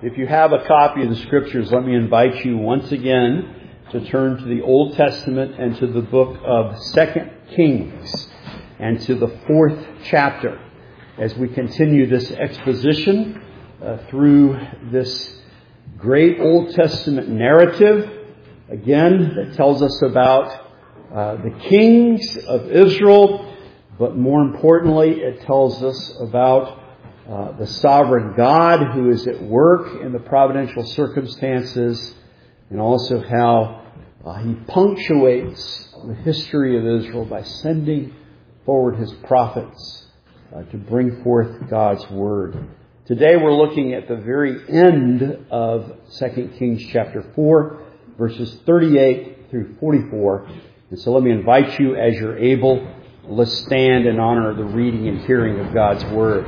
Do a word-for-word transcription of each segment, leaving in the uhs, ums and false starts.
If you have a copy of the Scriptures, let me invite you once again to turn to the Old Testament and to the book of Second Kings and to the fourth chapter as we continue this exposition uh, through this great Old Testament narrative, again, that tells us about uh, the kings of Israel, but more importantly, it tells us about Uh, the sovereign God who is at work in the providential circumstances, and also how uh, He punctuates the history of Israel by sending forward His prophets uh, to bring forth God's Word. Today we're looking at the very end of Second Kings chapter four, verses thirty-eight through forty-four. And so let me invite you, as you're able, let's stand in honor of the reading and hearing of God's Word.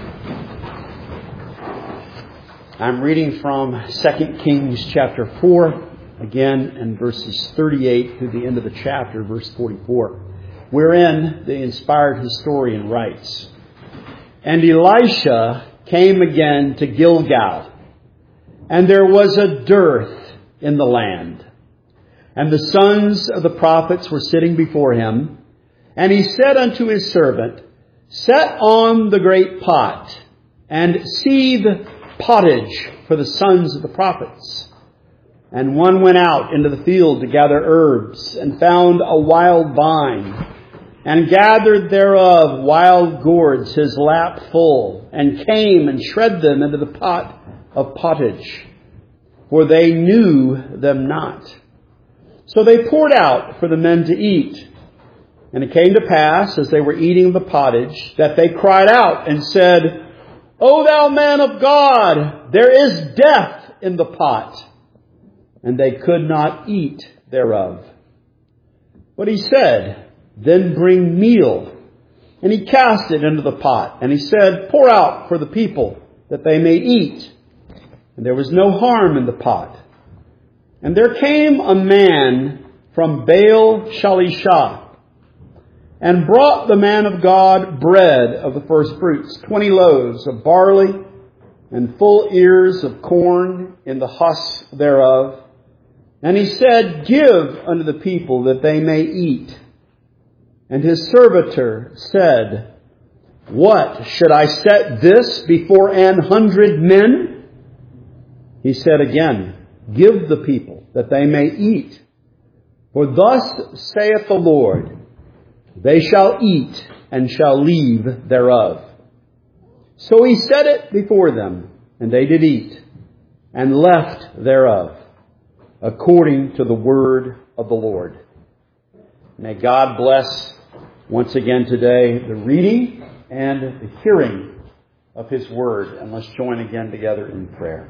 I'm reading from Second Kings chapter four, again, in verses thirty-eight through the end of the chapter, verse forty-four, wherein the inspired historian writes, "And Elisha came again to Gilgal, and there was a dearth in the land. And the sons of the prophets were sitting before him, and he said unto his servant, Set on the great pot, and seethe pottage for the sons of the prophets. And one went out into the field to gather herbs, and found a wild vine, and gathered thereof wild gourds his lap full, and came and shred them into the pot of pottage, for they knew them not. So they poured out for the men to eat. And it came to pass, as they were eating the pottage, that they cried out and said, O thou man of God, there is death in the pot. And they could not eat thereof. But he said, Then bring meal. And he cast it into the pot. And he said, Pour out for the people, that they may eat. And there was no harm in the pot. And there came a man from Baal Shalishah, and brought the man of God bread of the first fruits, twenty loaves of barley, and full ears of corn in the husk thereof. And he said, Give unto the people that they may eat. And his servitor said, What, should I set this before an hundred men? He said again, Give the people that they may eat. For thus saith the Lord, They shall eat and shall leave thereof. So he set it before them, and they did eat, and left thereof, according to the word of the Lord. May God bless once again today the reading and the hearing of His word. And let's join again together in prayer.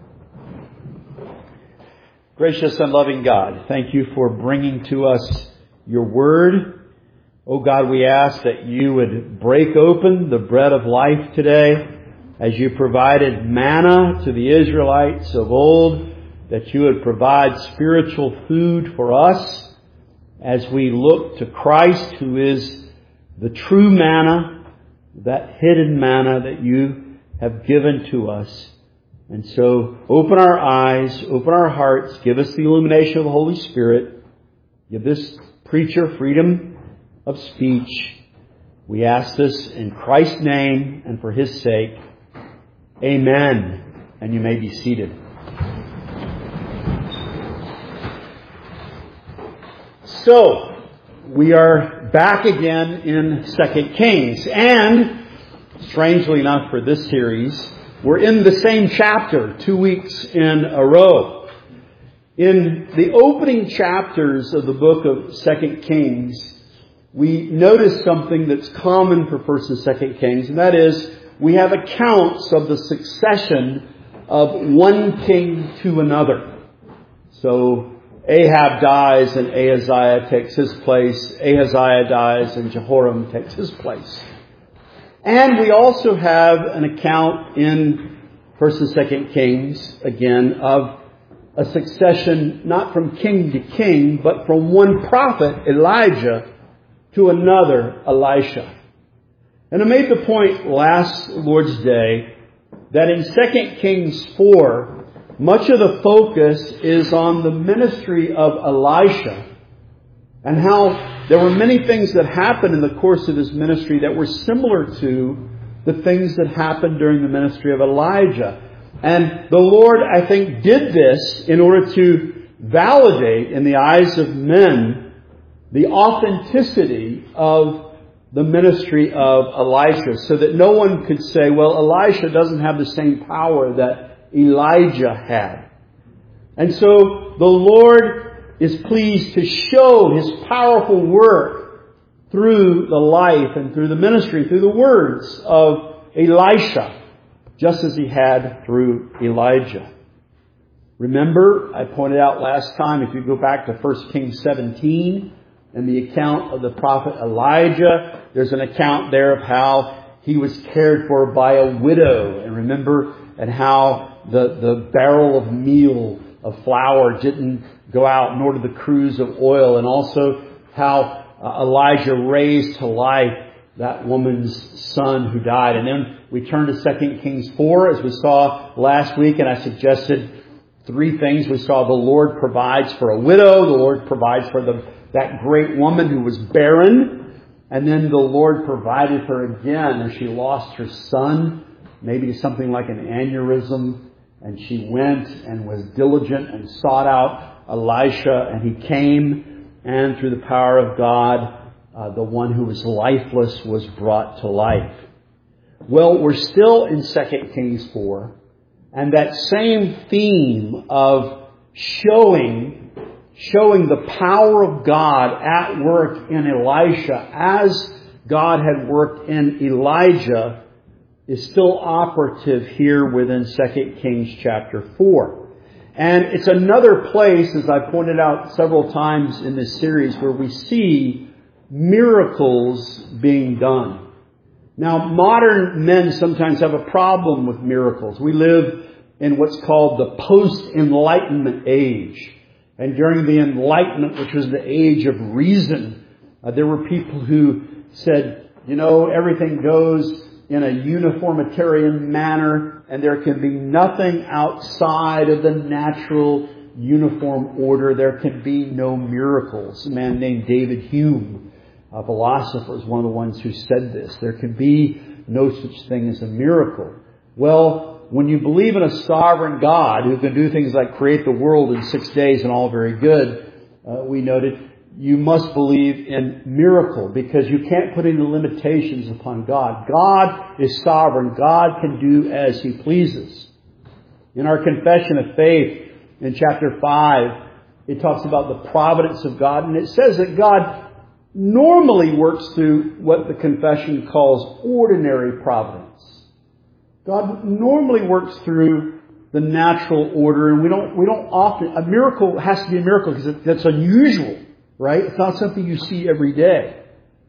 Gracious and loving God, thank you for bringing to us your word. Oh God, we ask that you would break open the bread of life today, as you provided manna to the Israelites of old, that you would provide spiritual food for us as we look to Christ, who is the true manna, that hidden manna that you have given to us. And so open our eyes, open our hearts, give us the illumination of the Holy Spirit, give this preacher freedom of speech. We ask this in Christ's name and for His sake. Amen. And you may be seated. So, we are back again in Second Kings. And, strangely enough for this series, we're in the same chapter two weeks in a row. In the opening chapters of the book of Second Kings, we notice something that's common for First and Second Kings, and that is we have accounts of the succession of one king to another. So Ahab dies and Ahaziah takes his place. Ahaziah dies and Jehoram takes his place. And we also have an account in First and Second Kings, again, of a succession not from king to king, but from one prophet, Elijah, to another, Elisha. And I made the point last Lord's Day that in Second Kings four, much of the focus is on the ministry of Elisha and how there were many things that happened in the course of his ministry that were similar to the things that happened during the ministry of Elijah. And the Lord, I think, did this in order to validate in the eyes of men the authenticity of the ministry of Elisha, so that no one could say, well, Elisha doesn't have the same power that Elijah had. And so the Lord is pleased to show His powerful work through the life and through the ministry, through the words of Elisha, just as He had through Elijah. Remember, I pointed out last time, if you go back to First Kings seventeen and the account of the prophet Elijah, there's an account there of how he was cared for by a widow. And remember, and how the, the barrel of meal, of flour, didn't go out, nor did the cruse of oil. And also how uh, Elijah raised to life that woman's son who died. And then we turn to Second Kings four, as we saw last week, and I suggested three things. We saw the Lord provides for a widow, the Lord provides for the, that great woman who was barren, and then the Lord provided for her again as she lost her son, maybe something like an aneurysm, and she went and was diligent and sought out Elisha, and he came, and through the power of God, Uh, the one who was lifeless was brought to life. Well, we're still in Second Kings four, and that same theme of showing, showing the power of God at work in Elisha as God had worked in Elijah is still operative here within Second Kings chapter four. And it's another place, as I pointed out several times in this series, where we see miracles being done. Now, modern men sometimes have a problem with miracles. We live in what's called the post-Enlightenment age. And during the Enlightenment, which was the age of reason, uh, there were people who said, you know, everything goes in a uniformitarian manner, and there can be nothing outside of the natural uniform order. There can be no miracles. A man named David Hume, a philosopher, is one of the ones who said this. There can be no such thing as a miracle. Well, when you believe in a sovereign God who can do things like create the world in six days and all very good, uh, we noted, you must believe in miracle, because you can't put any limitations upon God. God is sovereign. God can do as He pleases. In our confession of faith in chapter five, it talks about the providence of God, and it says that God normally works through what the confession calls ordinary providence. God normally works through the natural order, and we don't we don't often, a miracle has to be a miracle because it, that's unusual, right? It's not something you see every day.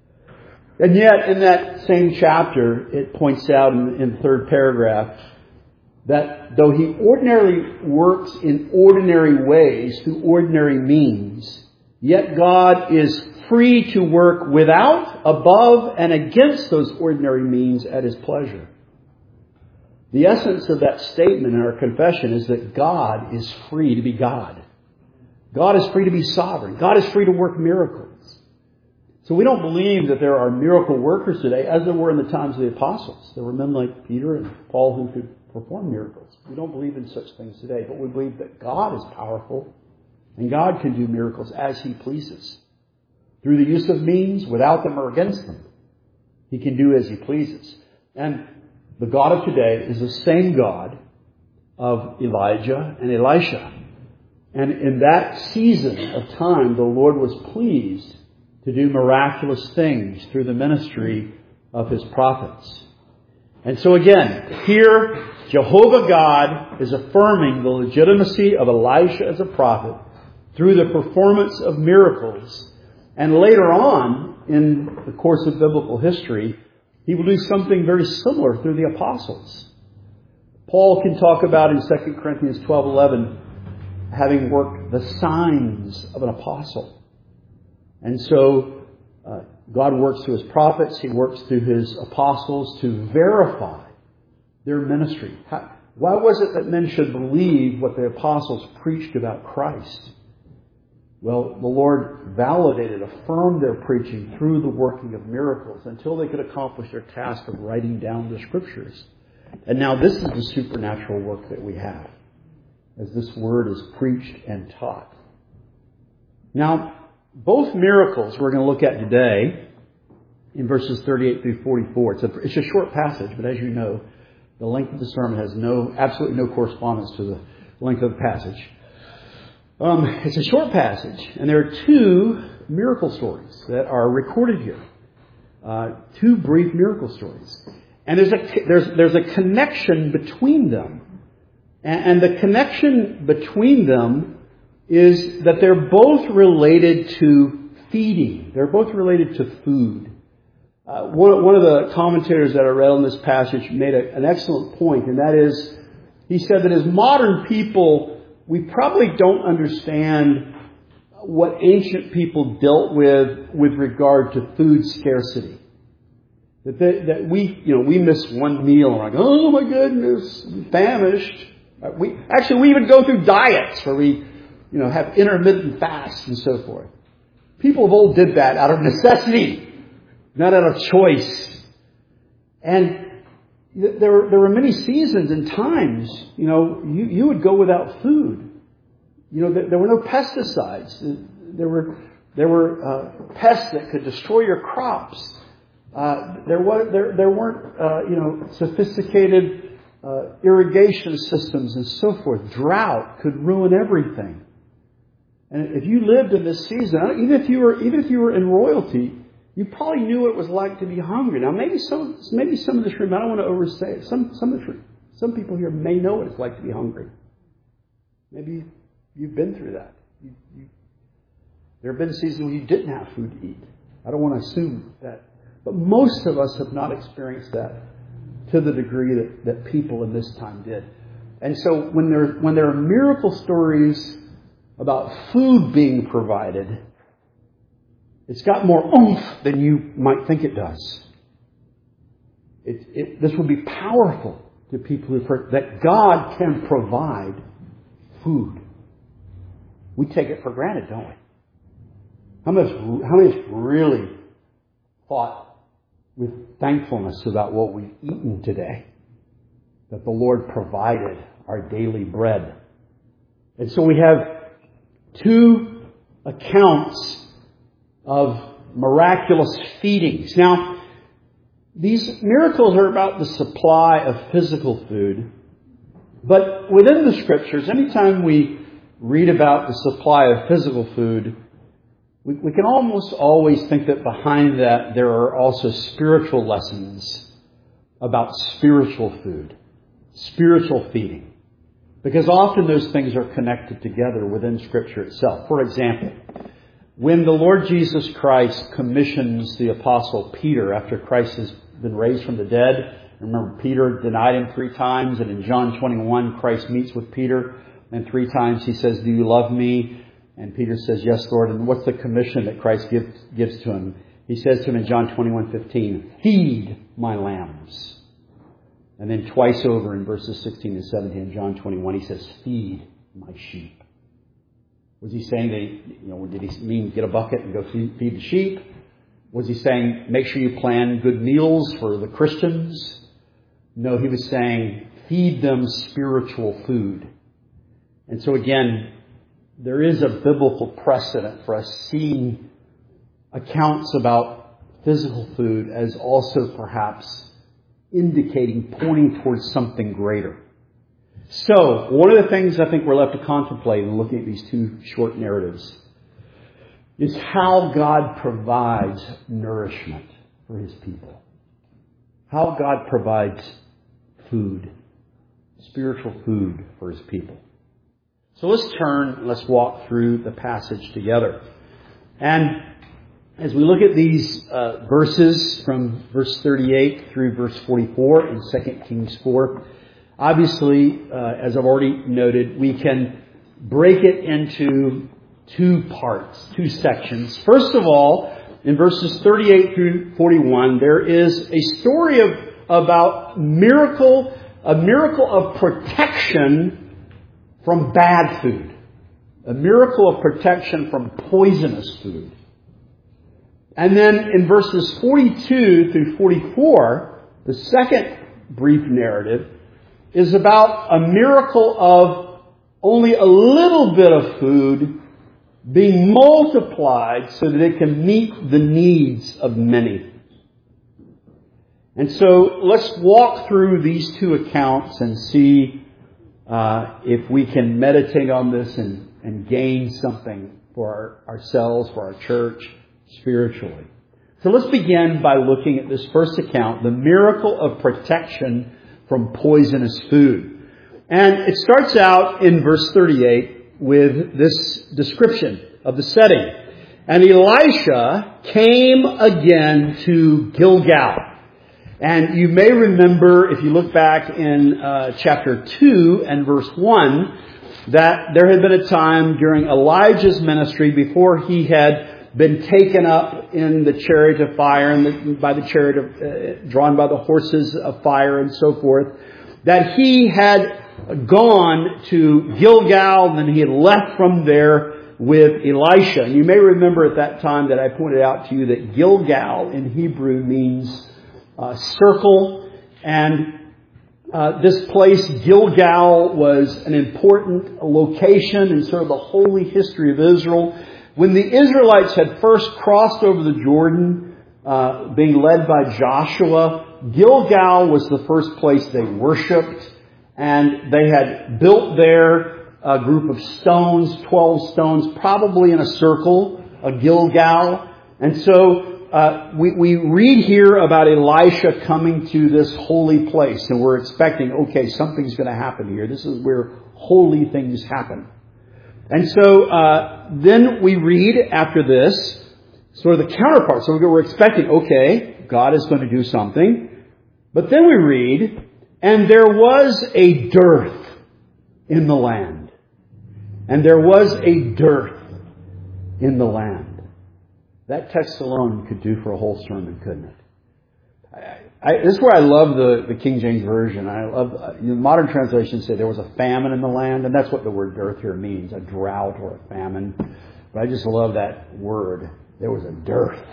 And yet, in that same chapter, it points out in, in the third paragraph that though He ordinarily works in ordinary ways through ordinary means, yet God is free to work without, above, and against those ordinary means at His pleasure. The essence of that statement in our confession is that God is free to be God. God is free to be sovereign. God is free to work miracles. So we don't believe that there are miracle workers today, as there were in the times of the apostles. There were men like Peter and Paul who could perform miracles. We don't believe in such things today, but we believe that God is powerful and God can do miracles as He pleases. Through the use of means, without them or against them. He can do as He pleases. And the God of today is the same God of Elijah and Elisha. And in that season of time, the Lord was pleased to do miraculous things through the ministry of His prophets. And so again, here, Jehovah God is affirming the legitimacy of Elisha as a prophet through the performance of miracles. And later on, in the course of biblical history, He will do something very similar through the apostles. Paul can talk about in Second Corinthians twelve eleven having worked the signs of an apostle. And so uh, God works through His prophets. He works through His apostles to verify their ministry? How, why was it that men should believe what the apostles preached about Christ? Well, the Lord validated, affirmed their preaching through the working of miracles until they could accomplish their task of writing down the Scriptures. And now this is the supernatural work that we have, as this word is preached and taught. Now, both miracles we're going to look at today in verses thirty-eight through forty-four. It's a, it's a short passage, but as you know, the length of the sermon has no, absolutely no correspondence to the length of the passage. Um, it's a short passage, and there are two miracle stories that are recorded here. Uh, two brief miracle stories. And there's a, there's, there's a connection between them. And, and the connection between them is that they're both related to feeding. They're both related to food. Uh, one, one of the commentators that I read on this passage made a, an excellent point, and that is, he said that as modern people, we probably don't understand what ancient people dealt with with regard to food scarcity. That they, that we, you know, we miss one meal and we're like, oh my goodness, I'm famished. We actually we even go through diets where we, you know, have intermittent fasts and so forth. People of old did that out of necessity, not out of choice. And There were, there were many seasons and times, you know, you, you would go without food. You know, there, there were no pesticides. There were, there were uh, pests that could destroy your crops. Uh, there, was, there, there weren't, uh, you know, sophisticated uh, irrigation systems and so forth. Drought could ruin everything. And if you lived in this season, even if you were, even if you were in royalty, you probably knew what it was like to be hungry. Now, maybe some, maybe some of this room, I don't want to overstate it. Some, some, of this, some people here may know what it's like to be hungry. Maybe you've been through that. You, you, there have been seasons when you didn't have food to eat. I don't want to assume that. But most of us have not experienced that to the degree that, that people in this time did. And so when there, when there are miracle stories about food being provided, it's got more oomph than you might think it does. It, it, this will be powerful to people who've heard that God can provide food. We take it for granted, don't we? How much, how many of us really thought with thankfulness about what we've eaten today? That the Lord provided our daily bread. And so we have two accounts of miraculous feedings. Now, these miracles are about the supply of physical food. But within the Scriptures, anytime we read about the supply of physical food, we, we can almost always think that behind that there are also spiritual lessons about spiritual food, spiritual feeding. Because often those things are connected together within Scripture itself. For example, when the Lord Jesus Christ commissions the Apostle Peter after Christ has been raised from the dead, remember Peter denied him three times, and in John twenty-one, Christ meets with Peter, and three times he says, "Do you love me?" And Peter says, "Yes, Lord." And what's the commission that Christ gives, gives to him? He says to him in John twenty-one fifteen, "Feed my lambs." And then twice over in verses sixteen and seventeen in John twenty-one, he says, "Feed my sheep." Was he saying that, you know, did he mean get a bucket and go feed, feed the sheep? Was he saying make sure you plan good meals for the Christians? No, he was saying feed them spiritual food. And so again, there is a biblical precedent for us seeing accounts about physical food as also perhaps indicating, pointing towards something greater. So, one of the things I think we're left to contemplate in looking at these two short narratives is how God provides nourishment for His people. How God provides food, spiritual food for His people. So let's turn and let's walk through the passage together. And as we look at these uh, verses from verse thirty-eight through verse forty-four in Second Kings four, obviously, uh, as I've already noted, we can break it into two parts, two sections. First of all, in verses thirty-eight through forty-one, there is a story of about miracle a miracle of protection from bad food. A miracle of protection from poisonous food. And then in verses forty-two through forty-four, the second brief narrative is about a miracle of only a little bit of food being multiplied so that it can meet the needs of many. And so let's walk through these two accounts and see uh, if we can meditate on this and, and gain something for our, ourselves, for our church, spiritually. So let's begin by looking at this first account, the miracle of protection from poisonous food. And it starts out in verse thirty-eight with this description of the setting. And Elisha came again to Gilgal. And you may remember, if you look back in uh, chapter two and verse one, that there had been a time during Elijah's ministry before he had been taken up in the chariot of fire and the, by the chariot of, uh, drawn by the horses of fire and so forth, that he had gone to Gilgal and then he had left from there with Elisha. And you may remember at that time that I pointed out to you that Gilgal in Hebrew means uh, circle, and uh, this place, Gilgal, was an important location in sort of the holy history of Israel. When the Israelites had first crossed over the Jordan, uh, being led by Joshua, Gilgal was the first place they worshipped, and they had built there a group of stones, twelve stones, probably in a circle, a Gilgal. And so uh, we, we read here about Elisha coming to this holy place, and we're expecting, okay, something's going to happen here. This is where holy things happen. And so uh, then we read after this sort of the counterpart. So we're expecting, okay, God is going to do something. But then we read, and there was a dearth in the land. And there was a dearth in the land. That text alone could do for a whole sermon, couldn't it? I, I, this is where I love the, the King James Version. I love uh, you know, modern translations say there was a famine in the land, and that's what the word dearth here means, a drought or a famine. But I just love that word. There was a dearth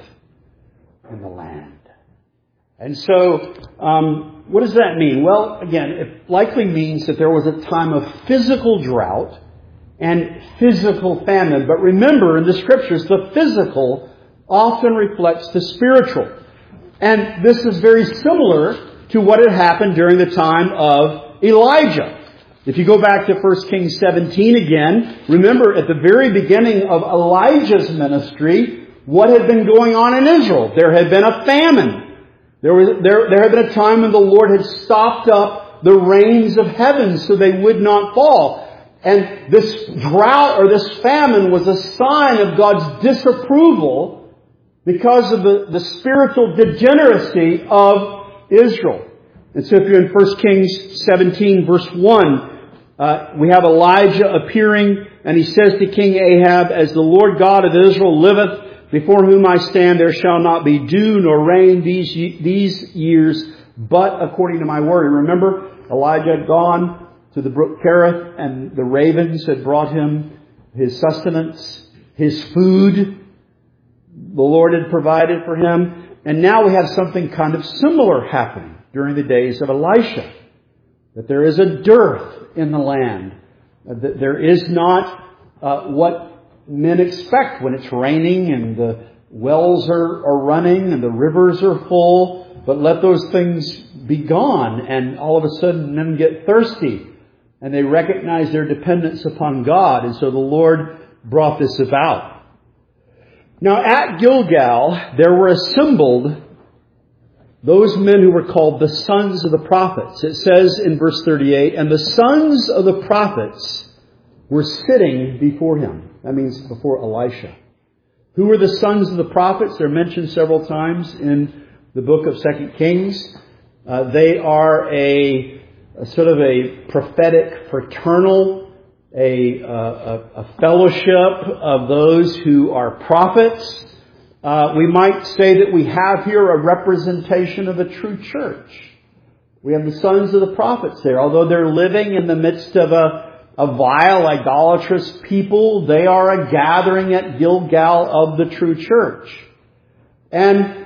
in the land. And so, um, what does that mean? Well, again, it likely means that there was a time of physical drought and physical famine. But remember, in the Scriptures, the physical often reflects the spiritual. And this is very similar to what had happened during the time of Elijah. If you go back to First Kings seventeen again, remember at the very beginning of Elijah's ministry, what had been going on in Israel? There had been a famine. There was there, there had been a time when the Lord had stopped up the rains of heaven so they would not fall. And this drought or this famine was a sign of God's disapproval because of the, the spiritual degeneracy of Israel. And so if you're in First Kings seventeen, verse one, uh, we have Elijah appearing, and he says to King Ahab, "As the Lord God of Israel liveth, before whom I stand, there shall not be dew nor rain these, these years, but according to my word." And remember, Elijah had gone to the brook Kerith, and the ravens had brought him his sustenance, his food. The Lord had provided for him. And now we have something kind of similar happening during the days of Elisha. That there is a dearth in the land. That there is not uh, what men expect when it's raining and the wells are, are running and the rivers are full. But let those things be gone, and all of a sudden men get thirsty. And they recognize their dependence upon God. And so the Lord brought this about. Now at Gilgal, there were assembled those men who were called the sons of the prophets. It says in verse thirty-eight, "And the sons of the prophets were sitting before him." That means before Elisha. Who were the sons of the prophets? They're mentioned several times in the book of Second Kings. Uh, they are a, a sort of a prophetic fraternal A, a, a fellowship of those who are prophets. Uh, we might say that we have here a representation of a true church. We have the sons of the prophets there. Although they're living in the midst of a, a vile, idolatrous people, they are a gathering at Gilgal of the true church. And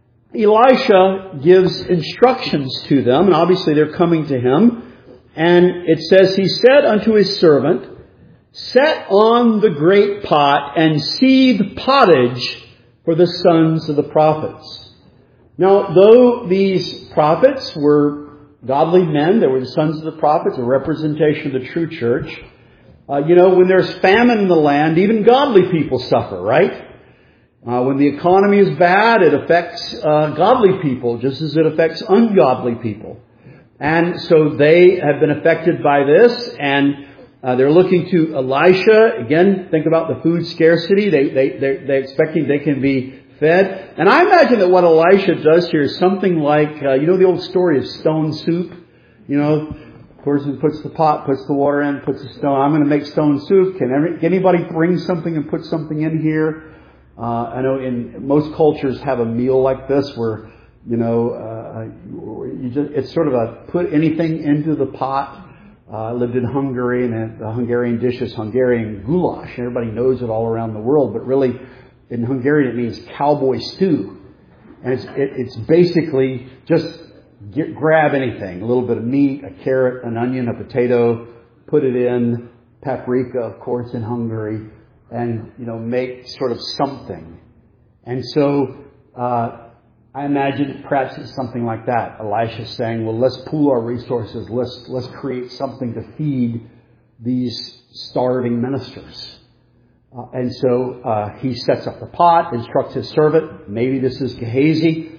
Elisha gives instructions to them, and obviously they're coming to him. And it says, he said unto his servant, set on the great pot and seethe pottage for the sons of the prophets. Now, though these prophets were godly men, they were the sons of the prophets, a representation of the true church. Uh, you know, when there's famine in the land, even godly people suffer, right? Uh, when the economy is bad, it affects uh, godly people just as it affects ungodly people. And so they have been affected by this, and uh, they're looking to Elisha. Again, think about the food scarcity. They, they, they're, they're expecting they can be fed. And I imagine that what Elisha does here is something like, uh, you know the old story of stone soup? You know, the person puts the pot, puts the water in, puts the stone. I'm going to make stone soup. Can, every, can anybody bring something and put something in here? Uh, I know in most cultures have a meal like this where, you know, uh, you just, it's sort of a put anything into the pot. Uh, I lived in Hungary, and the Hungarian dish is Hungarian goulash. Everybody knows it all around the world, but really in Hungarian it means cowboy stew. And it's, it, it's basically just get, grab anything, a little bit of meat, a carrot, an onion, a potato, put it in, paprika, of course, in Hungary, and, you know, make sort of something. And so, uh, I imagine perhaps it's something like that. Elisha's saying, well, let's pool our resources. Let's, let's create something to feed these starving ministers. Uh, and so, uh, he sets up the pot, instructs his servant. Maybe this is Gehazi.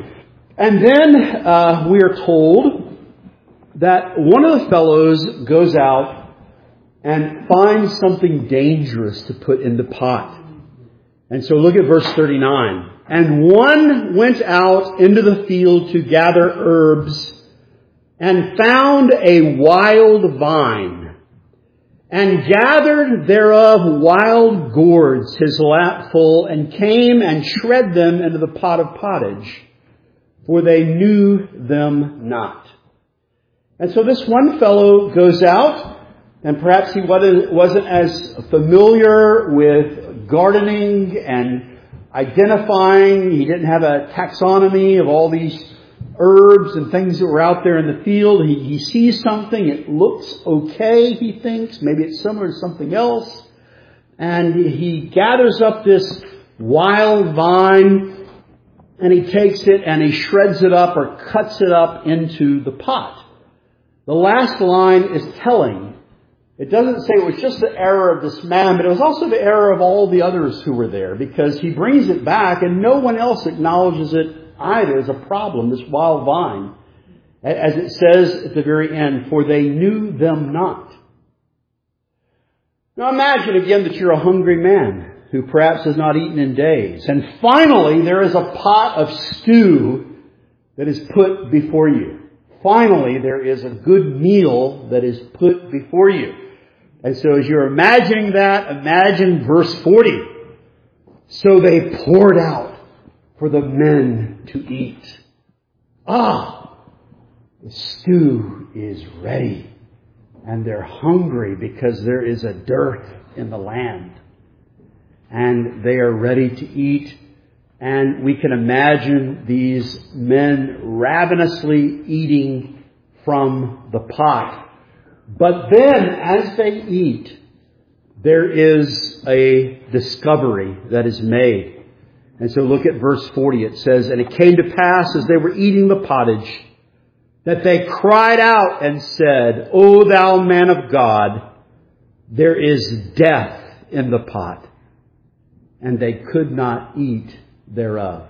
And then, uh, we are told that one of the fellows goes out and finds something dangerous to put in the pot. And so look at verse thirty-nine. And one went out into the field to gather herbs and found a wild vine and gathered thereof wild gourds, his lap full, and came and shred them into the pot of pottage, for they knew them not. And so this one fellow goes out, and perhaps he wasn't as familiar with gardening and identifying. He didn't have a taxonomy of all these herbs and things that were out there in the field. He, he sees something. It looks okay, he thinks. Maybe it's similar to something else. And he gathers up this wild vine, and he takes it and he shreds it up or cuts it up into the pot. The last line is telling. It doesn't say it was just the error of this man, but it was also the error of all the others who were there, because he brings it back and no one else acknowledges it either as a problem, this wild vine. As it says at the very end, for they knew them not. Now imagine again that you're a hungry man who perhaps has not eaten in days. And finally there is a pot of stew that is put before you. Finally there is a good meal that is put before you. And so as you're imagining that, imagine verse forty. So they poured out for the men to eat. Ah, the stew is ready. And they're hungry because there is a dearth in the land. And they are ready to eat. And we can imagine these men ravenously eating from the pot. But then, as they eat, there is a discovery that is made. And so look at verse forty. It says, and it came to pass as they were eating the pottage, that they cried out and said, O thou man of God, there is death in the pot. And they could not eat thereof.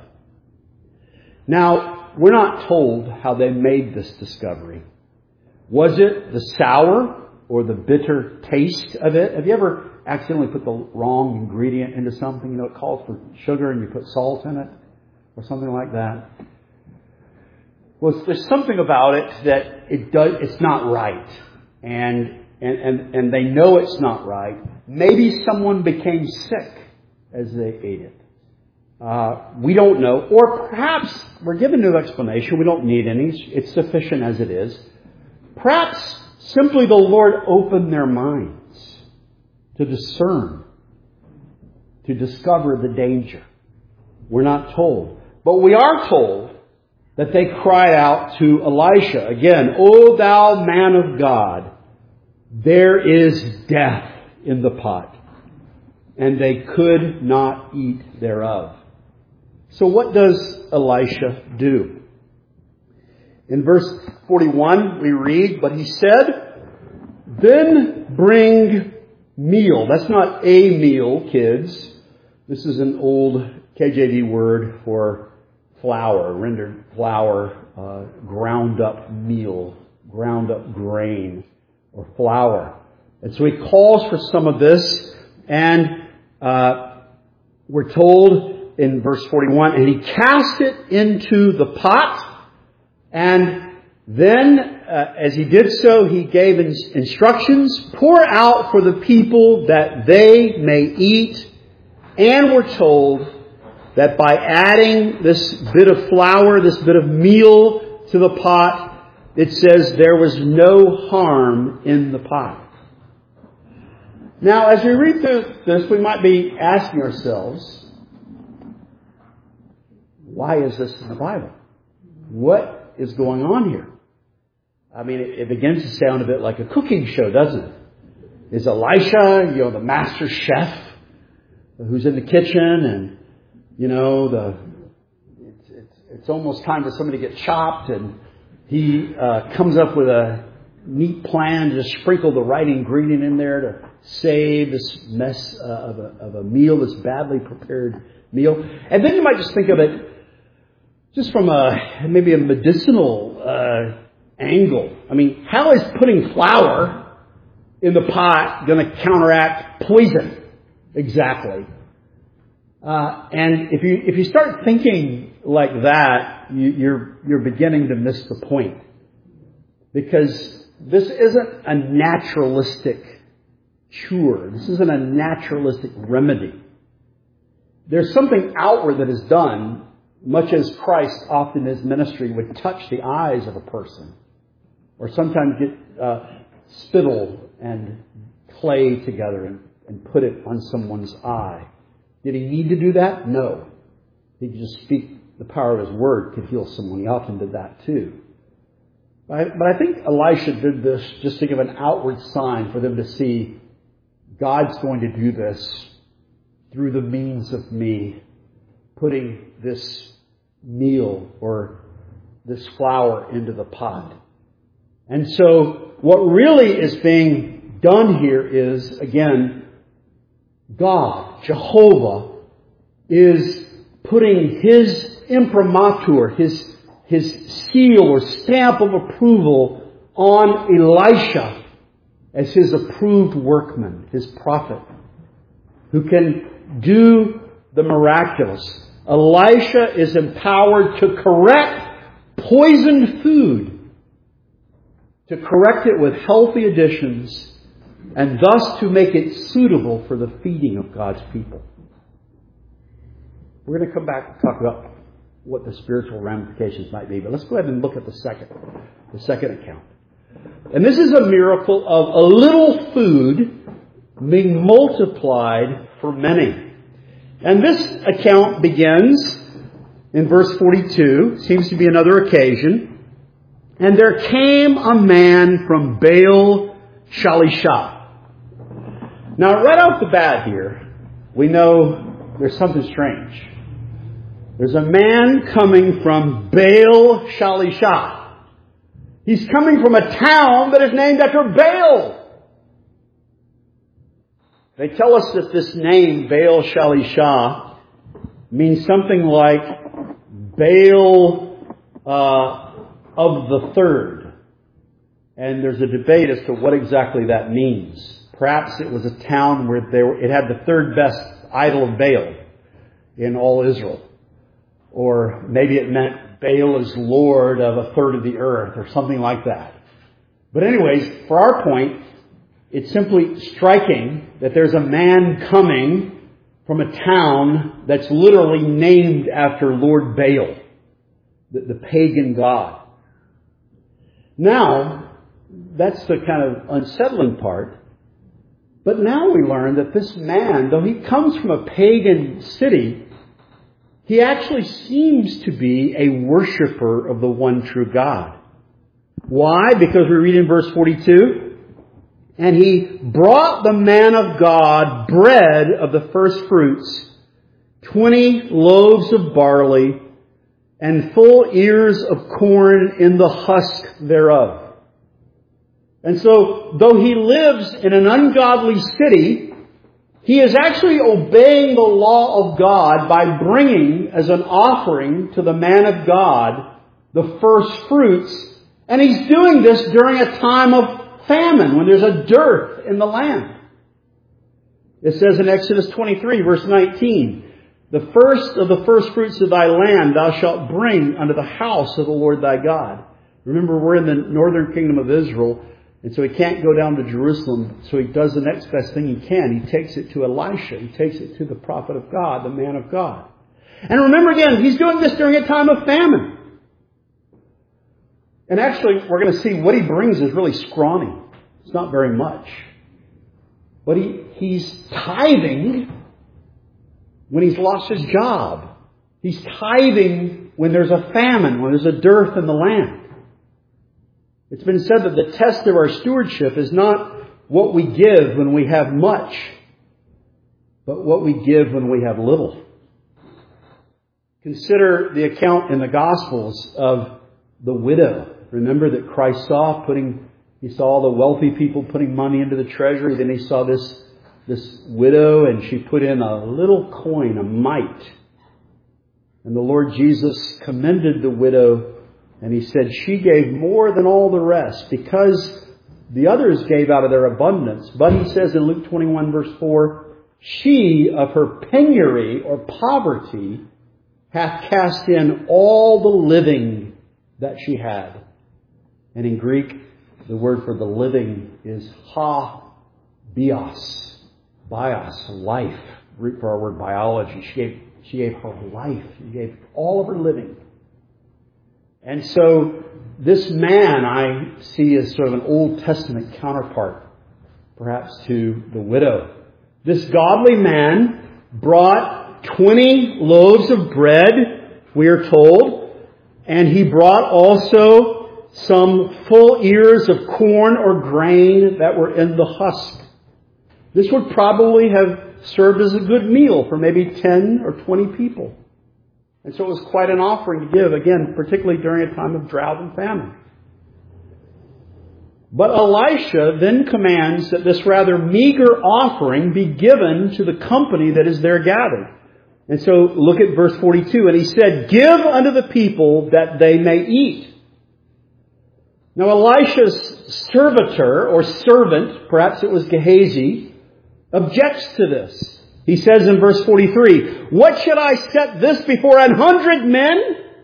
Now, we're not told how they made this discovery. Was it the sour or the bitter taste of it? Have you ever accidentally put the wrong ingredient into something? You know, it calls for sugar and you put salt in it or something like that. Well, there's something about it that it does, it's not right. And, and, and, and they know it's not right. Maybe someone became sick as they ate it. Uh, we don't know. Or perhaps we're given no explanation. We don't need any. It's sufficient as it is. Perhaps simply the Lord opened their minds to discern, to discover the danger. We're not told. But we are told that they cried out to Elisha again, "O thou man of God, there is death in the pot." And they could not eat thereof. So what does Elisha do? In verse forty-one we read, "But he said, then bring meal." That's not a meal, kids. This is an old K J V word for flour, rendered flour, uh, ground up meal, ground up grain, or flour. And so he calls for some of this, and uh, we're told in verse forty-one, "And he cast it into the pot, and then uh, as he did so, he gave ins- instructions, pour out for the people that they may eat." And we're told that by adding this bit of flour, this bit of meal to the pot, it says there was no harm in the pot. Now, as we read through this, we might be asking ourselves, why is this in the Bible? What is going on here? I mean, it, it begins to sound a bit like a cooking show, doesn't it? Is Elisha, you know, the master chef who's in the kitchen, and, you know, the it's, it's, it's almost time for somebody to get chopped, and he uh, comes up with a neat plan to sprinkle the right ingredient in there to save this mess uh, of, a, of a meal, this badly prepared meal. And then you might just think of it just from a maybe a medicinal uh, angle. I mean, how is putting flour in the pot going to counteract poison? Exactly. Uh, and if you if you start thinking like that, you, you're you're beginning to miss the point, because this isn't a naturalistic cure. This isn't a naturalistic remedy. There's something outward that is done, much as Christ often in his ministry would touch the eyes of a person, or sometimes get uh, spittle and clay together and, and put it on someone's eye. Did he need to do that? No. He could just speak the power of his word, could heal someone. He often did that too. But I, but I think Elisha did this just to give an outward sign for them to see God's going to do this through the means of me putting this meal or this flour into the pot. And so what really is being done here is, again, God, Jehovah, is putting his imprimatur, his, his seal or stamp of approval on Elisha as his approved workman, his prophet, who can do the miraculous. Elisha is empowered to correct poisoned food, to correct it with healthy additions, and thus to make it suitable for the feeding of God's people. We're going to come back and talk about what the spiritual ramifications might be, but let's go ahead and look at the second, the second account. And this is a miracle of a little food being multiplied for many. And this account begins in verse forty-two. Seems to be another occasion. "And there came a man from Baal Shalisha." Now, right off the bat here, we know there's something strange. There's a man coming from Baal Shalisha. He's coming from a town that is named after Baal. They tell us that this name, Baal Shalisha, means something like Baal uh, of the third. And there's a debate as to what exactly that means. Perhaps it was a town where they were, it had the third best idol of Baal in all Israel. Or maybe it meant Baal is Lord of a third of the earth, or something like that. But anyways, for our point, it's simply striking that there's a man coming from a town that's literally named after Lord Baal, the, the pagan god. Now, that's the kind of unsettling part. But now we learn that this man, though he comes from a pagan city, he actually seems to be a worshiper of the one true God. Why? Because we read in verse forty-two, and he brought the man of God bread of the first fruits, twenty loaves of barley, and full ears of corn in the husk thereof. And so, though he lives in an ungodly city, he is actually obeying the law of God by bringing as an offering to the man of God the first fruits. And he's doing this during a time of famine, when there's a dearth in the land. It says in Exodus twenty-three, verse nineteen, the first of the first fruits of thy land thou shalt bring unto the house of the Lord thy God. Remember, we're in the northern kingdom of Israel, and so he can't go down to Jerusalem. So he does the next best thing he can. He takes it to Elisha. He takes it to the prophet of God, the man of God. And remember again, he's doing this during a time of famine. And actually, we're going to see what he brings is really scrawny. It's not very much. But he, he's tithing when he's lost his job. He's tithing when there's a famine, when there's a dearth in the land. It's been said that the test of our stewardship is not what we give when we have much, but what we give when we have little. Consider the account in the Gospels of the widow. Remember that Christ saw putting, he saw all the wealthy people putting money into the treasury. Then he saw this, this widow, and she put in a little coin, a mite. And the Lord Jesus commended the widow, and he said she gave more than all the rest because the others gave out of their abundance. But he says in Luke twenty-one verse four, she of her penury or poverty hath cast in all the living that she had. And in Greek, the word for the living is ha bios, bios, life. Root for our word biology. She gave, she gave her life. She gave all of her living. And so this man I see as sort of an Old Testament counterpart, perhaps to the widow. This godly man brought twenty loaves of bread, we are told, and he brought also some full ears of corn or grain that were in the husk. This would probably have served as a good meal for maybe ten or twenty people. And so it was quite an offering to give, again, particularly during a time of drought and famine. But Elisha then commands that this rather meager offering be given to the company that is there gathered. And so look at verse forty-two. And he said, give unto the people that they may eat. Now Elisha's servitor or servant, perhaps it was Gehazi, objects to this. He says in verse forty-three, what should I set this before an hundred men?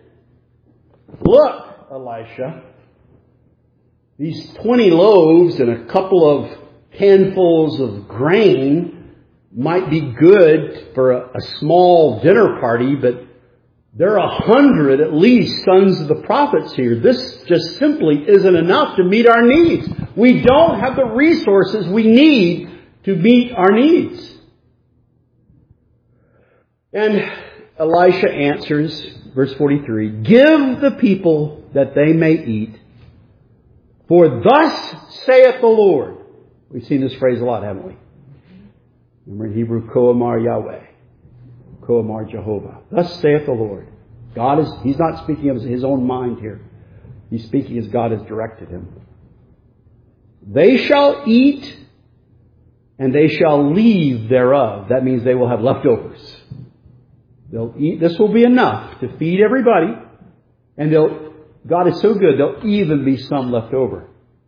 Look, Elisha, these twenty loaves and a couple of handfuls of grain might be good for a, a small dinner party, but there are a hundred at least sons of the prophets here. This just simply isn't enough to meet our needs. We don't have the resources we need to meet our needs. And Elisha answers, verse forty-three, give the people that they may eat, for thus saith the Lord. We've seen this phrase a lot, haven't we? Remember in Hebrew, Koamar Yahweh, Koamar Jehovah. Thus saith the Lord. God is, he's not speaking of his own mind here. He's speaking as God has directed him. They shall eat and they shall leave thereof. That means they will have leftovers. They'll eat. This will be enough to feed everybody. And they'll, God is so good, there'll even be some left over.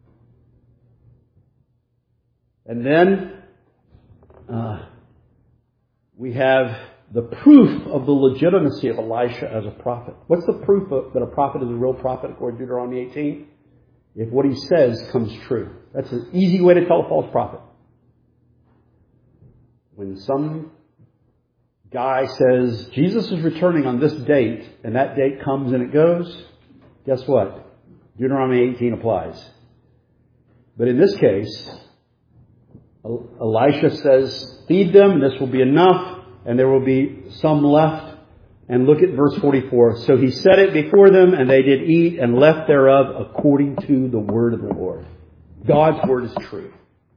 And then uh, we have the proof of the legitimacy of Elisha as a prophet. What's the proof of, that a prophet is a real prophet according to Deuteronomy eighteen? If what he says comes true. That's an easy way to tell a false prophet. When some guy says, Jesus is returning on this date, and that date comes and it goes, guess what? Deuteronomy eighteen applies. But in this case, Elisha says, feed them, this will be enough, and there will be some left. And look at verse forty-four. So he set it before them, and they did eat and left thereof according to the word of the Lord. God's word is true.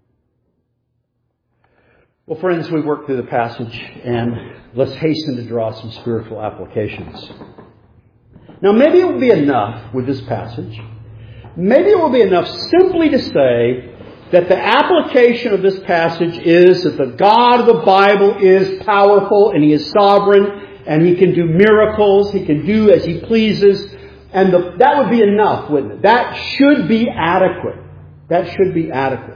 Well, friends, we worked through the passage, and let's hasten to draw some spiritual applications. Now, maybe it will be enough with this passage. Maybe it will be enough simply to say that the application of this passage is that the God of the Bible is powerful and He is sovereign and He can do miracles. He can do as He pleases. And the, that would be enough, wouldn't it? That should be adequate. That should be adequate.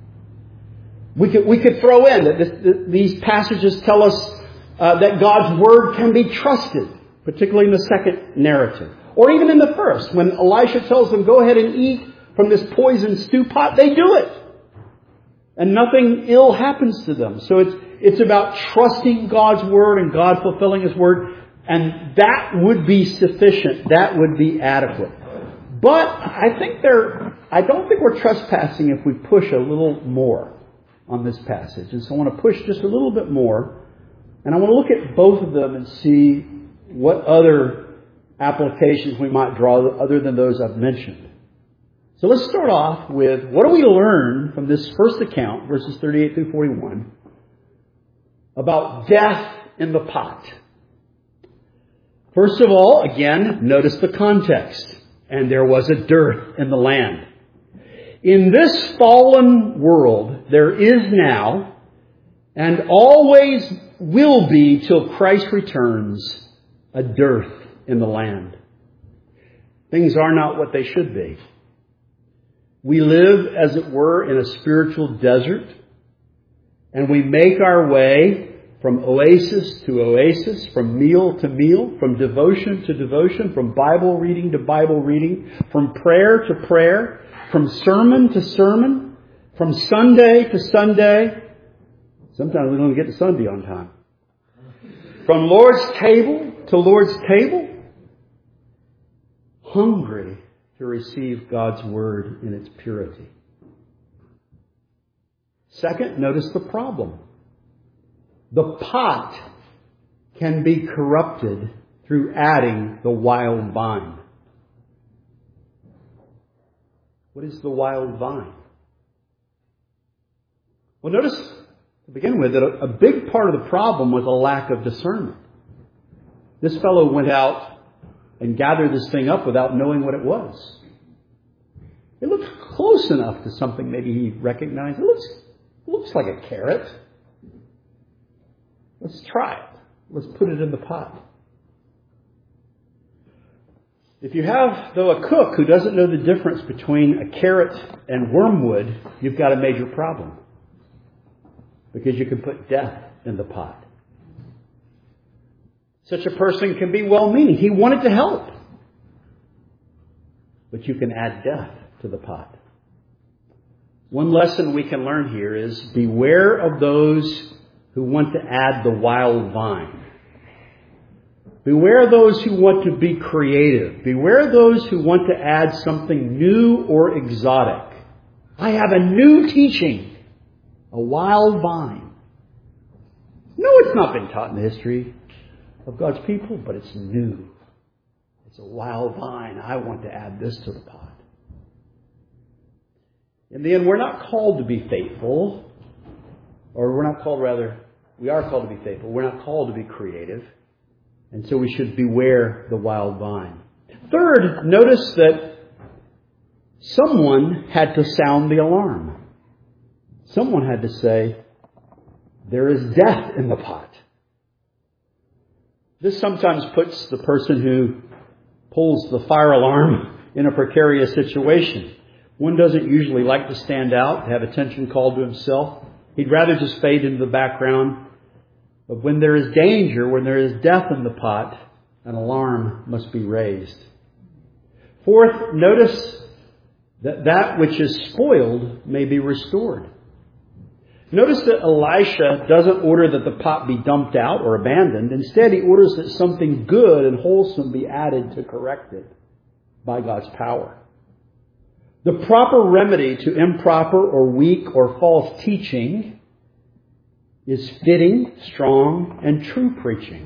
We could, we could throw in that this, these passages tell us uh, that God's Word can be trusted, particularly in the second narrative. Or even in the first, when Elisha tells them, go ahead and eat from this poisoned stew pot, they do it. And nothing ill happens to them. So it's it's about trusting God's Word and God fulfilling His Word. And that would be sufficient. That would be adequate. But I think there, I don't think we're trespassing if we push a little more on this passage. And so I want to push just a little bit more. And I want to look at both of them and see what other applications we might draw other than those I've mentioned. So let's start off with, what do we learn from this first account, verses thirty-eight through forty-one, about death in the pot? First of all, again, notice the context. And there was a dearth in the land. In this fallen world, there is now, and always will be till Christ returns, a dearth in the land. Things are not what they should be. We live, as it were, in a spiritual desert, and we make our way from oasis to oasis, from meal to meal, from devotion to devotion, from Bible reading to Bible reading, from prayer to prayer, from sermon to sermon, from Sunday to Sunday. Sometimes we don't get to Sunday on time. From Lord's table to Lord's table, hungry to receive God's Word in its purity. Second, notice the problem. The pot can be corrupted through adding the wild vine. What is the wild vine? Well, notice, to begin with, that a, a big part of the problem was a lack of discernment. This fellow went out and gathered this thing up without knowing what it was. It looked close enough to something maybe he recognized. It looks, it looks like a carrot. Let's try it. Let's put it in the pot. If you have, though, a cook who doesn't know the difference between a carrot and wormwood, you've got a major problem. Because you can put death in the pot. Such a person can be well-meaning. He wanted to help. But you can add death to the pot. One lesson we can learn here is beware of those who want to add the wild vine. Beware those who want to be creative. Beware those who want to add something new or exotic. I have a new teaching. A wild vine. No, it's not been taught in the history of God's people, but it's new. It's a wild vine. I want to add this to the pot. In the end, we're not called to be faithful. Or we're not called, rather, we are called to be faithful. We're not called to be creative. And so we should beware the wild vine. Third, notice that someone had to sound the alarm. Someone had to say, there is death in the pot. This sometimes puts the person who pulls the fire alarm in a precarious situation. One doesn't usually like to stand out, have attention called to himself. He'd rather just fade into the background. But when there is danger, when there is death in the pot, an alarm must be raised. Fourth, notice that that which is spoiled may be restored. Notice that Elisha doesn't order that the pot be dumped out or abandoned. Instead, he orders that something good and wholesome be added to correct it by God's power. The proper remedy to improper or weak or false teaching is fitting, strong, and true preaching.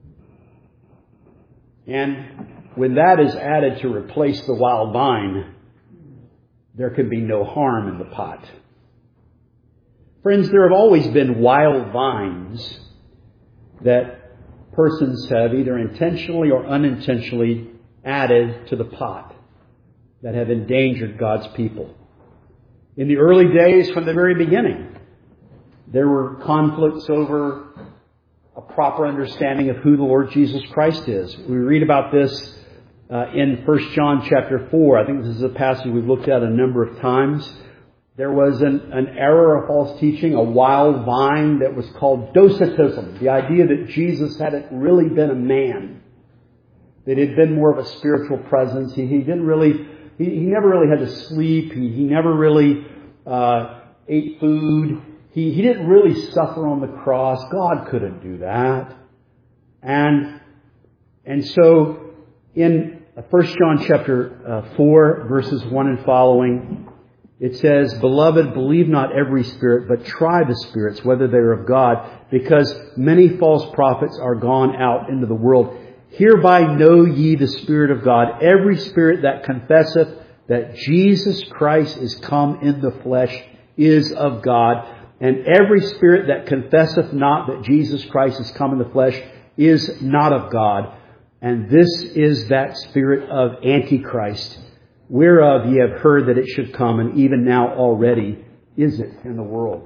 And when that is added to replace the wild vine, there can be no harm in the pot. Friends, there have always been wild vines that persons have either intentionally or unintentionally added to the pot that have endangered God's people. In the early days, from the very beginning, there were conflicts over a proper understanding of who the Lord Jesus Christ is. We read about this uh, in First John chapter four. I think this is a passage we've looked at a number of times. There was an, an error of false teaching, a wild vine that was called docetism. The idea that Jesus hadn't really been a man. That he had been more of a spiritual presence. He, he didn't really, he, he never really had to sleep. He, he never really uh, ate food. He, he didn't really suffer on the cross. God couldn't do that. And, and so in First John chapter uh, four, verses one and following, it says, "Beloved, believe not every spirit, but try the spirits, whether they are of God, because many false prophets are gone out into the world. Hereby know ye the Spirit of God. Every spirit that confesseth that Jesus Christ is come in the flesh is of God. And every spirit that confesseth not that Jesus Christ is come in the flesh is not of God. And this is that spirit of Antichrist, whereof ye have heard that it should come, and even now already is it in the world."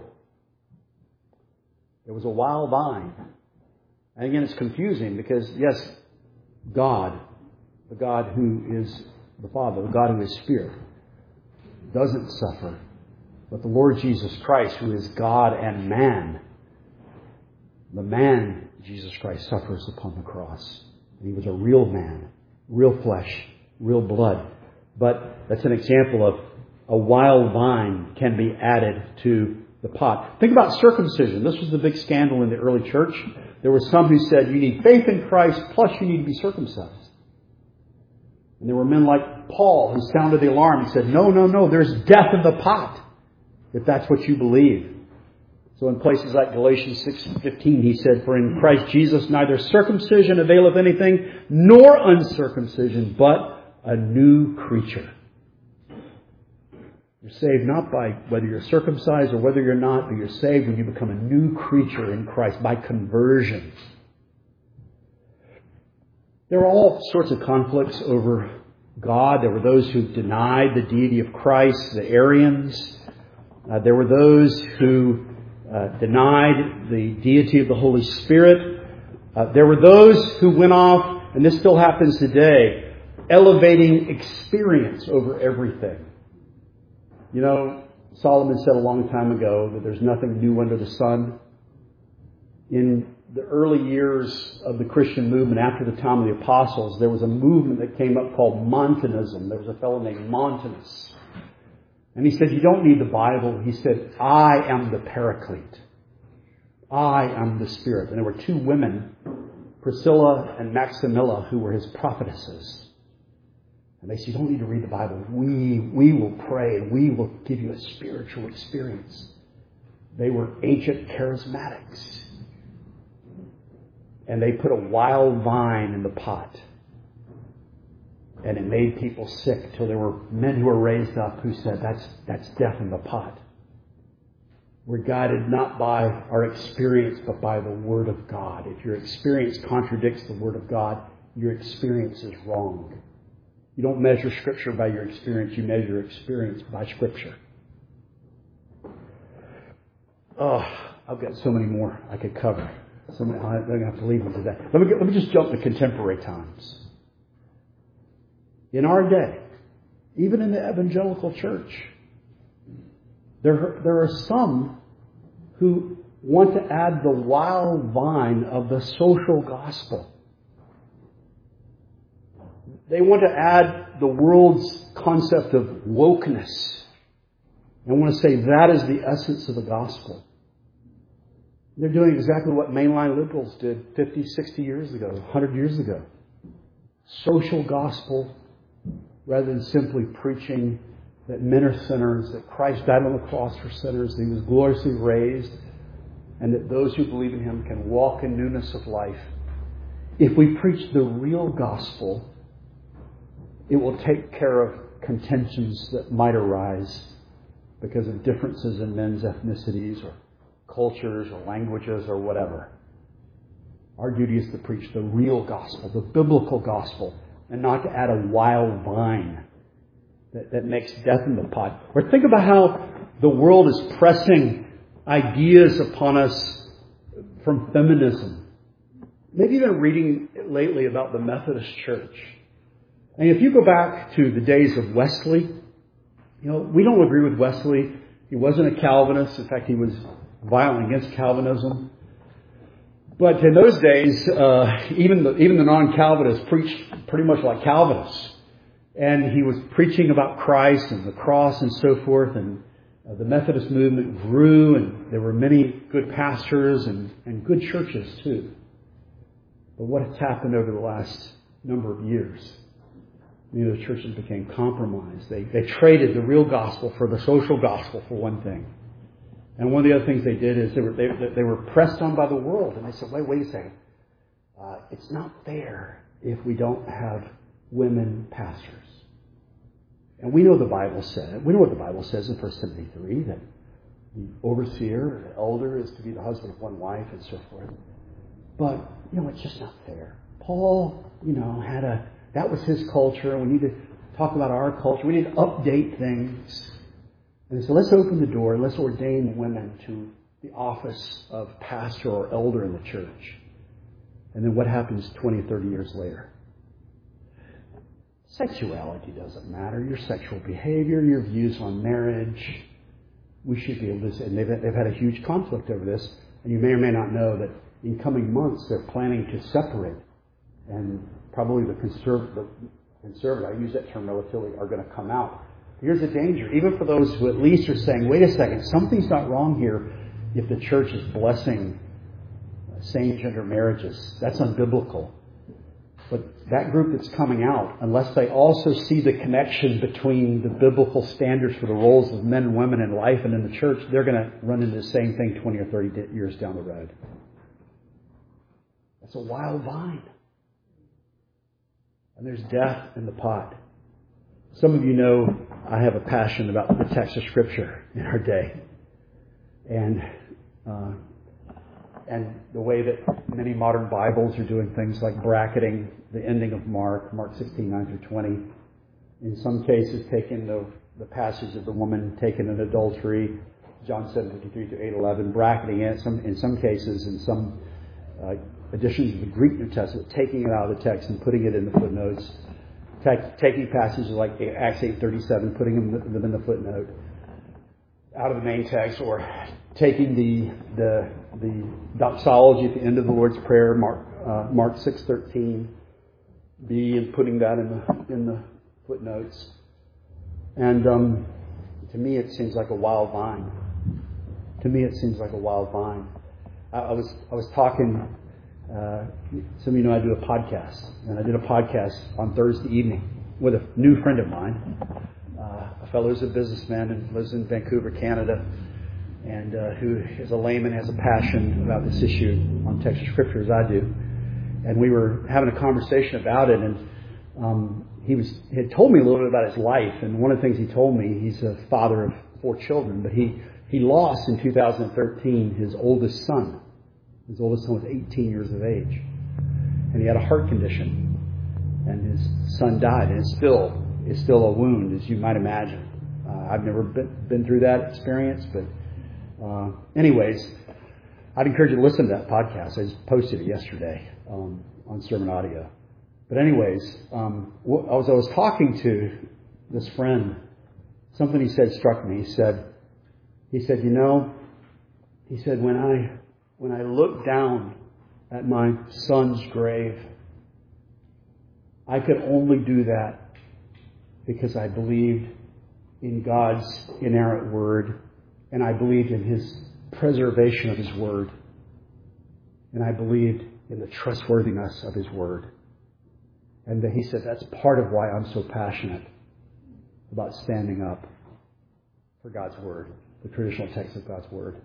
There was a wild vine. And again, it's confusing because, yes, God, the God who is the Father, the God who is Spirit, doesn't suffer. But the Lord Jesus Christ, who is God and man, the man, Jesus Christ, suffers upon the cross. And he was a real man, real flesh, real blood. But that's an example of a wild vine can be added to the pot. Think about circumcision. This was the big scandal in the early church. There were some who said you need faith in Christ, plus you need to be circumcised. And there were men like Paul who sounded the alarm and said, no, no, no, there's death in the pot, if that's what you believe. So in places like Galatians six fifteen, he said, "For in Christ Jesus neither circumcision availeth anything, nor uncircumcision, but a new creature." You're saved not by whether you're circumcised or whether you're not, but you're saved when you become a new creature in Christ by conversion. There were all sorts of conflicts over God. There were those who denied the deity of Christ, the Arians. Uh, there were those who uh, denied the deity of the Holy Spirit. Uh, there were those who went off, and this still happens today, elevating experience over everything. You know, Solomon said a long time ago that there's nothing new under the sun. In the early years of the Christian movement, after the time of the apostles, there was a movement that came up called Montanism. There was a fellow named Montanus. And he said, you don't need the Bible. He said, I am the Paraclete. I am the Spirit. And there were two women, Priscilla and Maximilla, who were his prophetesses. And they said, you don't need to read the Bible. We, we will pray and we will give you a spiritual experience. They were ancient charismatics. And they put a wild vine in the pot. And it made people sick till there were men who were raised up who said, that's, that's death in the pot. We're guided not by our experience, but by the Word of God. If your experience contradicts the Word of God, your experience is wrong. You don't measure Scripture by your experience. You measure experience by Scripture. Oh, I've got so many more I could cover. So many, I'm going to have to leave them today. Let me, get, let me just jump to contemporary times. In our day, even in the evangelical church, there, there are some who want to add the wild vine of the social gospel. They want to add the world's concept of wokeness. They want to say that is the essence of the gospel. They're doing exactly what mainline liberals did fifty, sixty years ago, one hundred years ago. Social gospel, rather than simply preaching that men are sinners, that Christ died on the cross for sinners, that He was gloriously raised, and that those who believe in Him can walk in newness of life. If we preach the real gospel, it will take care of contentions that might arise because of differences in men's ethnicities or cultures or languages or whatever. Our duty is to preach the real gospel, the biblical gospel, and not to add a wild vine that, that makes death in the pot. Or think about how the world is pressing ideas upon us from feminism. Maybe you've been reading lately about the Methodist Church. And if you go back to the days of Wesley, you know, we don't agree with Wesley. He wasn't a Calvinist. In fact, he was violent against Calvinism. But in those days, uh, even the, even the non-Calvinists preached pretty much like Calvinists. And he was preaching about Christ and the cross and so forth. And uh, the Methodist movement grew, and there were many good pastors and, and good churches too. But what has happened over the last number of years? Many of the churches became compromised. They, they traded the real gospel for the social gospel, for one thing. And one of the other things they did is they were, they, they were pressed on by the world. And they said, wait, wait a second. Uh, it's not fair if we don't have women pastors. And we know the Bible said, we know what the Bible says in First Timothy three, that the overseer, the elder, is to be the husband of one wife and so forth. But, you know, it's just not fair. Paul, you know, had a, that was his culture. We need to talk about our culture. We need to update things. And so let's open the door. Let's ordain women to the office of pastor or elder in the church. And then what happens twenty, thirty years later? Sexuality doesn't matter. Your sexual behavior, your views on marriage. We should be able to say, and they've, they've had a huge conflict over this. And you may or may not know that in coming months they're planning to separate. And probably the conservative, conservative, I use that term relatively, are going to come out. Here's the danger, even for those who at least are saying, wait a second, something's not wrong here if the church is blessing same-gender marriages. That's unbiblical. But that group that's coming out, unless they also see the connection between the biblical standards for the roles of men and women in life and in the church, they're going to run into the same thing twenty or thirty years down the road. That's a wild vine. And there's death in the pot. Some of you know I have a passion about the text of Scripture in our day. And uh, and the way that many modern Bibles are doing things like bracketing the ending of Mark, Mark sixteen, nine through twenty. In some cases, taking the, the passage of the woman taken in adultery, John seven, fifty-three through eight, eleven, bracketing it. Some, in some cases, in some uh, editions of the Greek New Testament, taking it out of the text and putting it in the footnotes. Taking passages like Acts eight thirty-seven, putting them in the footnote out of the main text, or taking the the, the doxology at the end of the Lord's Prayer, Mark uh, Mark six thirteen, B, and putting that in the in the footnotes. And um, to me, it seems like a wild vine. To me, it seems like a wild vine. I, I was I was talking. Uh, some of you know I do a podcast, and I did a podcast on Thursday evening with a new friend of mine, uh, a fellow who's a businessman and lives in Vancouver, Canada, and uh, who is a layman, has a passion about this issue on text of Scripture as I do. And we were having a conversation about it, and um, he was he had told me a little bit about his life. And one of the things he told me, he's a father of four children, but he he lost in two thousand thirteen his oldest son. His oldest son was eighteen years of age. And he had a heart condition. And his son died. And it's still, it's still a wound, as you might imagine. Uh, I've never been, been through that experience. But uh, anyways, I'd encourage you to listen to that podcast. I just posted it yesterday um, on Sermon Audio. But anyways, um, as I was talking to this friend, something he said struck me. He said, he said, you know, he said, when I... When I look down at my son's grave, I could only do that because I believed in God's inerrant word, and I believed in His preservation of His word. And I believed in the trustworthiness of His Word. And that He said, that's part of why I'm so passionate about standing up for God's Word, the traditional text of God's Word.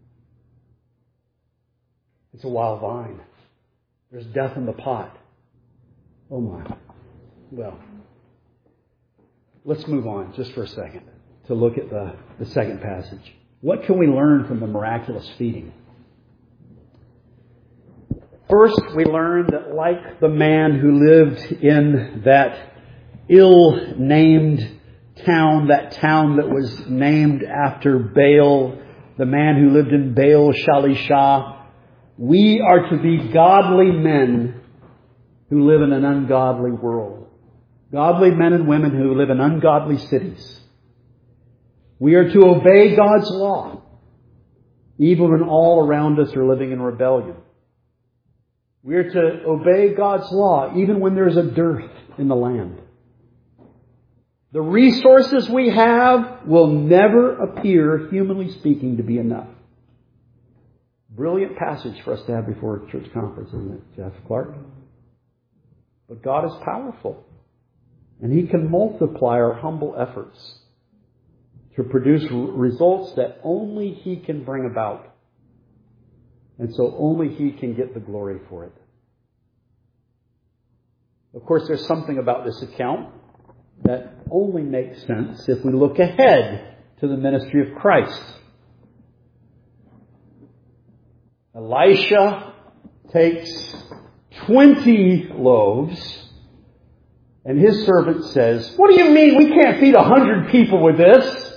It's a wild vine. There's death in the pot. Oh my. Well, let's move on just for a second to look at the, the second passage. What can we learn from the miraculous feeding? First, we learn that like the man who lived in that ill-named town, that town that was named after Baal, the man who lived in Baal Shalishah, we are to be godly men who live in an ungodly world. Godly men and women who live in ungodly cities. We are to obey God's law, even when all around us are living in rebellion. We are to obey God's law, even when there's a dearth in the land. The resources we have will never appear, humanly speaking, to be enough. Brilliant passage for us to have before a church conference, isn't it, Jeff Clark? But God is powerful. And He can multiply our humble efforts to produce results that only He can bring about. And so only He can get the glory for it. Of course, there's something about this account that only makes sense if we look ahead to the ministry of Christ. Elisha takes twenty loaves, and his servant says, "What do you mean we can't feed a hundred people with this?"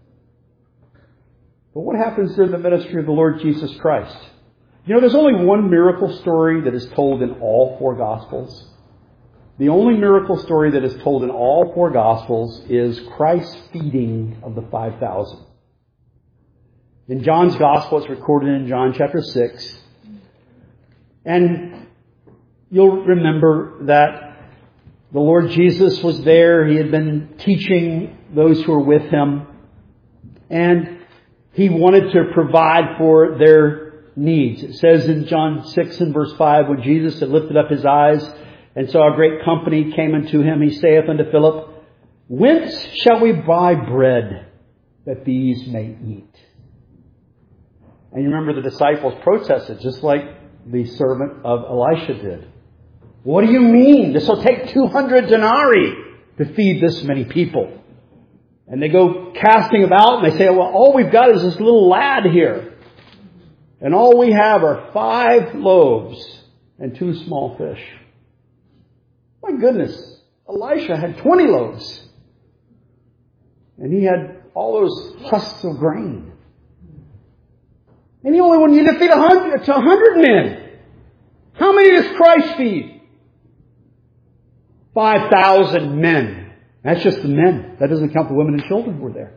But what happens during the ministry of the Lord Jesus Christ? You know, there's only one miracle story that is told in all four Gospels. The only miracle story that is told in all four Gospels is Christ's feeding of the five thousand. In John's Gospel, it's recorded in John chapter six. And you'll remember that the Lord Jesus was there. He had been teaching those who were with Him. And He wanted to provide for their needs. It says in John six and verse five, when Jesus had lifted up His eyes and saw a great company came unto Him, He saith unto Philip, "Whence shall we buy bread that these may eat?" And you remember the disciples protested, just like the servant of Elisha did. "What do you mean? This will take two hundred denarii to feed this many people." And they go casting about and they say, "Well, all we've got is this little lad here. And all we have are five loaves and two small fish." My goodness, Elisha had twenty loaves. And he had all those husks of grain. And he only wanted to feed a hundred to a hundred men. How many does Christ feed? Five thousand men. That's just the men. That doesn't count the women and children who were there.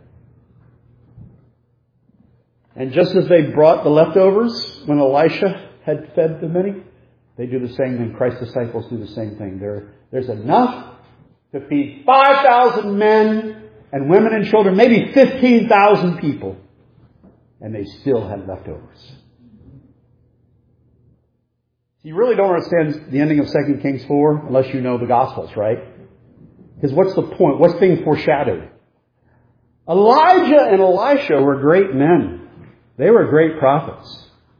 And just as they brought the leftovers when Elisha had fed the many, they do the same thing. Christ's disciples do the same thing. There, there's enough to feed five thousand men and women and children, maybe fifteen thousand people. And they still had leftovers. You really don't understand the ending of Second Kings four unless you know the Gospels, right? Because what's the point? What's being foreshadowed? Elijah and Elisha were great men. They were great prophets.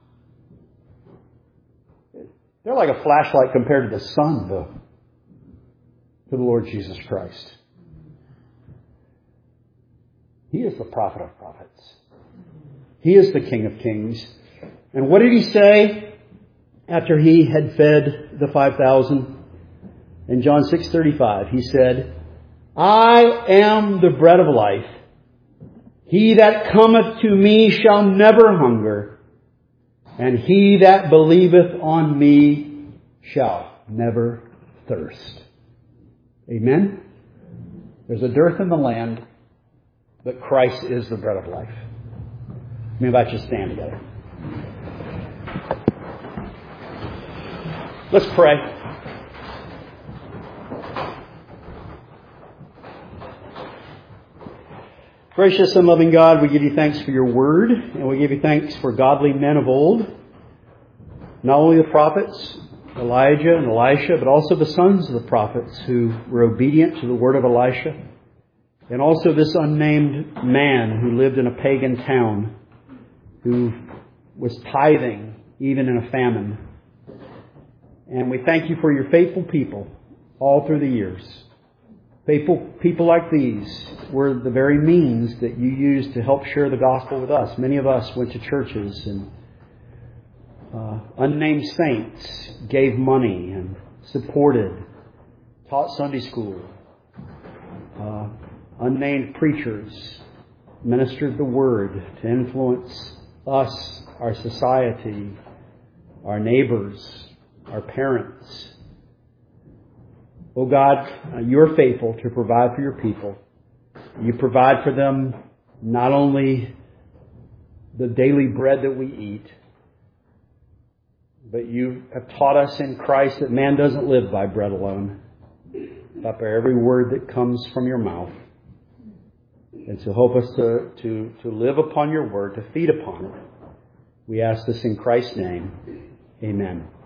They're like a flashlight compared to the sun, though, to the Lord Jesus Christ. He is the prophet of prophets. He is the King of kings. And what did He say after He had fed the five thousand? In John six thirty-five, He said, "I am the bread of life. He that cometh to me shall never hunger, and he that believeth on me shall never thirst." Amen? There's a dearth in the land, but Christ is the bread of life. Let me invite you to stand together. Let's pray. Gracious and loving God, we give You thanks for Your word, and we give You thanks for godly men of old not only the prophets, Elijah and Elisha, but also the sons of the prophets who were obedient to the word of Elisha. And also this unnamed man who lived in a pagan town, who was tithing even in a famine. And we thank you for your faithful people all through the years. Faithful people like these were the very means that you used to help share the gospel with us. Many of us went to churches, and uh, unnamed saints gave money and supported, taught Sunday school. Uh, unnamed preachers ministered the word to influence us, our society, our neighbors, our parents. Oh God, you're faithful to provide for your people. You provide for them not only the daily bread that we eat, but you have taught us in Christ that man doesn't live by bread alone, but by every word that comes from your mouth. And so help us to, to, to live upon your word, to feed upon it. We ask this in Christ's name. Amen.